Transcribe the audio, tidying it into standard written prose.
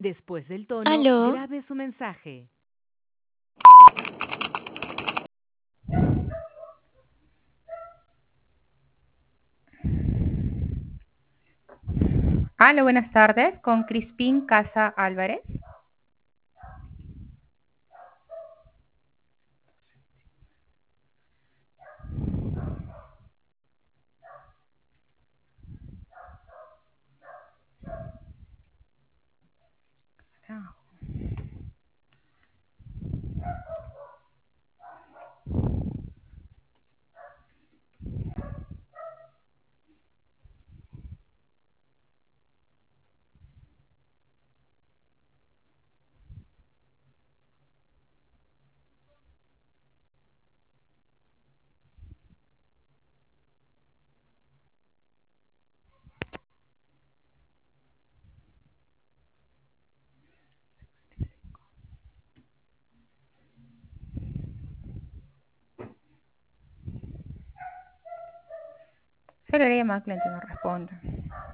Después del tono, ¿Aló? grabe su mensaje. Hola, buenas tardes, con Crispín Casa Álvarez. Se le llama, cliente no responde.